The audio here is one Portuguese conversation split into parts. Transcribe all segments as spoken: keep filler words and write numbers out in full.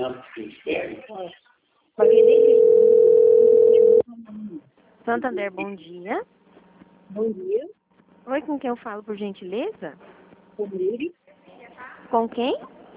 Santander, bom dia. Bom dia. Oi, com quem eu falo, por gentileza? Com ele. Com quem?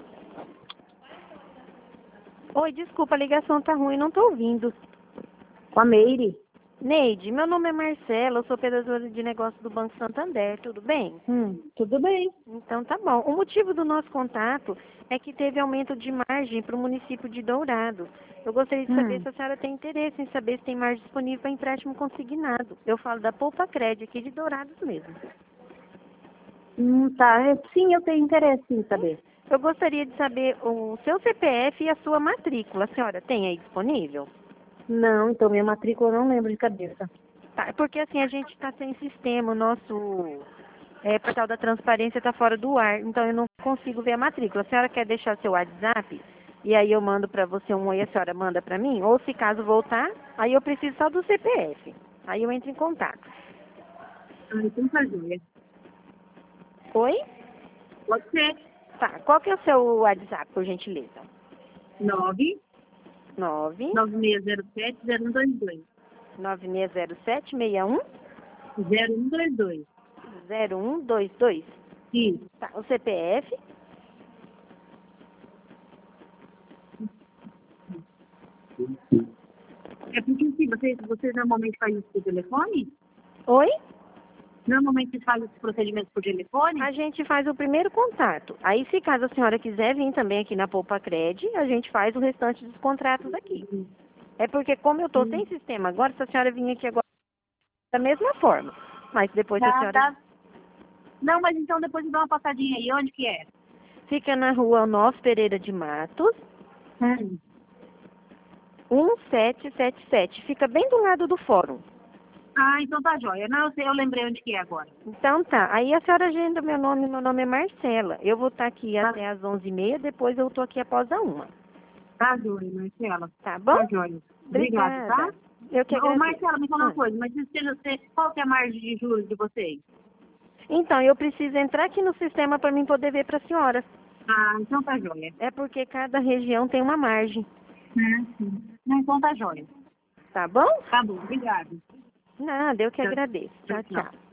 Oi, desculpa, a ligação tá ruim, não tô ouvindo. Com a Meire. Neide, meu nome é Marcela, eu sou operadora de negócio do Banco Santander, tudo bem? Hum, tudo bem. Então tá bom. O motivo do nosso contato é que teve aumento de margem para o município de Dourado. Eu gostaria de saber Hum. se a senhora tem interesse em saber se tem margem disponível para empréstimo consignado. Eu falo da Poupa Crédito aqui de Dourados mesmo. Hum, tá. É, sim, eu tenho interesse em saber. Eu gostaria de saber o seu C P F e a sua matrícula. A senhora tem aí disponível? Não, então minha matrícula eu não lembro de cabeça. Tá, porque assim a gente está sem sistema, o nosso é, portal da transparência está fora do ar, então eu não consigo ver a matrícula. A senhora quer deixar seu WhatsApp? E aí eu mando para você um oi, a senhora manda para mim? Ou se caso voltar, aí eu preciso só do C P F. Aí eu entro em contato. Ah, então tá joia. Oi? Pode ser. Tá, qual que é o seu WhatsApp, por gentileza? nove nove nove seis zero sete zero um dois dois. nove seis zero sete seis um zero um dois dois. zero um dois dois. Isso. Tá, o C P F? É porque assim, vocês, vocês normalmente fazem isso por telefone? Oi? Normalmente vocês fazem esses procedimentos por telefone? A gente faz o primeiro contato. Aí, se caso a senhora quiser vir também aqui na Poupa Cred, a gente faz o restante dos contratos aqui. É porque, como eu estou Hum. sem sistema agora, se a senhora vir aqui agora da mesma forma. Mas depois a Tá, senhora tá. Não, mas então depois me dá uma passadinha aí. Onde que é? fica na rua Onofre Pereira de Matos, Hum. um sete sete sete. Fica bem do lado do fórum. Ah, então tá joia. Não, eu sei, eu lembrei onde que é agora. Então tá. Aí a senhora agenda meu nome, meu nome é Marcela. Eu vou estar aqui Tá, até às onze e meia, depois eu tô aqui após a uma. tá joia, Marcela. Tá bom? Tá joia. Obrigada, tá? Obrigada. Eu que Ô, agradeço. Marcela, me fala uma Ah. coisa, mas se você, qual que é a margem de juros de vocês? Então, eu preciso entrar aqui no sistema para mim poder ver para a senhora. Ah, então tá joia. É porque cada região tem uma margem. Hum, sim. Não, então tá joia. Tá bom? Tá bom, obrigada. Nada, eu que Tchau, agradeço. Tchau, tchau. tchau.